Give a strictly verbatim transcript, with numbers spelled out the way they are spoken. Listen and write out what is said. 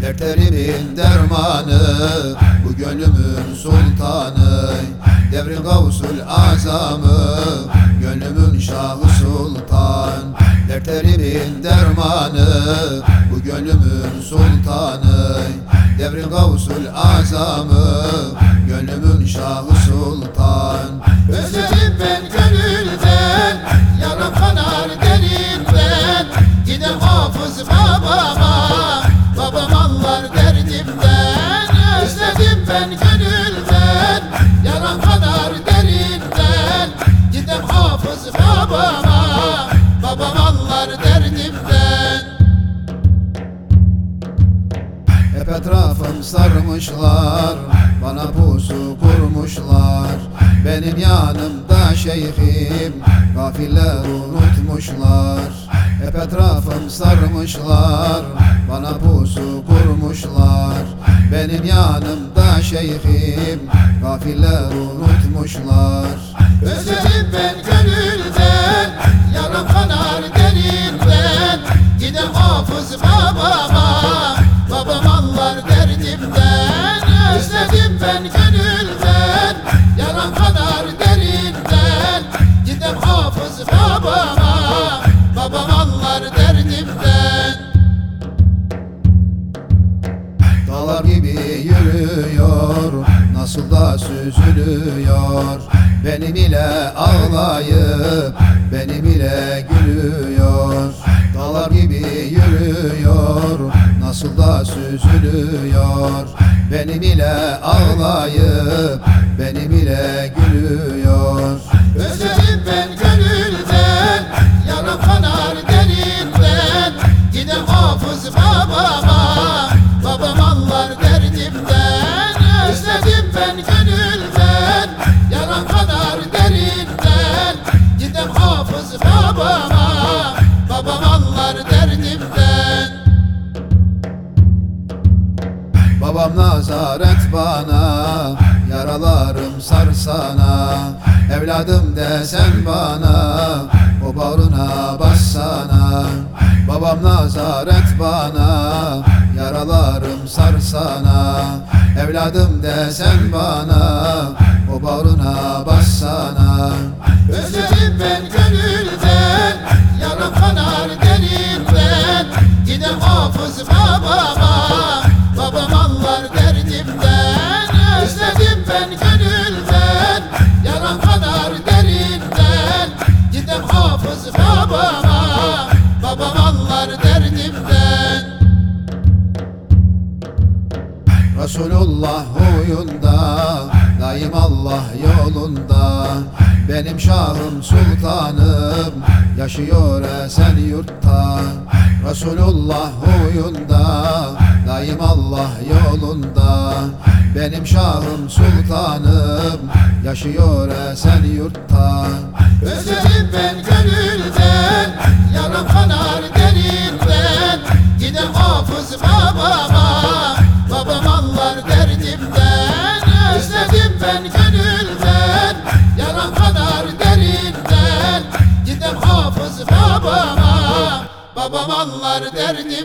Dertlerimin dermanı, bu gönlümün sultanı, devrin gavsul azamı, gönlümün şahı sultan. Dertlerimin dermanı, bu gönlümün sultanı, devrin gavsul azamı, gönlümün şahı sultan. Özledim ben gönülden, yaram kanar derinden, gidem hafız babama, babam anlar derdimden. Özledim ben gönülden, yaram kanar derinden, gidem hafız babama, babam anlar derdimden. Hep etrafım sarmışlar, bana pusu kurmuşlar. Benim yanımda şeyhim, gafiller unutmuşlar. Hep etrafım sarmışlar, bana pusu kurmuşlar. Benim yanımda şeyhim, gafiller unutmuşlar. Özledim ben gönülden, yaram kanar derinden, gidem hafız babama, babam anlar derdimden. Özledim ben gönülden, yaram kanar derinden, gidem hafız babama, babam anlar derdimden. Dağlar gibi yürüyor, nasıl da süzülüyor. Benim ile ağlayıp, benim ile gülüyor. Dağlar gibi yürüyor, nasıl da süzülüyor. Benim ile ağlayıp, benim ile gülüyor. Özledim ben gönülden, yaram kanar derinden, gidem hafız babama, babam anlar derdimden. Özledim ben gönülden, yaram kanar derinden, gidem hafız babama, babam anlar derdimden. Babam nazaret bana, yaralarım sarsana. Evladım desen bana, o bağrına bassana. Babam nazaret bana, yaralarım sarsana. Evladım desen bana, o bağrına bassana. Özledim ben gönülden, yaram kanar derinden, gidem hafız babama, babam anlar derdimden. Özledim ben gönülden, yaram kanar derinden, gidem hafız babama, babam anlar derdimden. Resulullah huyunda, daim Allah yolunda. Benim şahım sultanım, yaşıyor esen yurtta. Resulullah huyunda, daim Allah yolunda. Benim şahım sultanım, yaşıyor esen yurtta. Özledim ben gönülden, yaram kanar derinden, gidem hafız babama, babam anlar derdimden. Özledim ben gönülden, yaram kanar derinden, gidem hafız babama, babam anlar derdimden.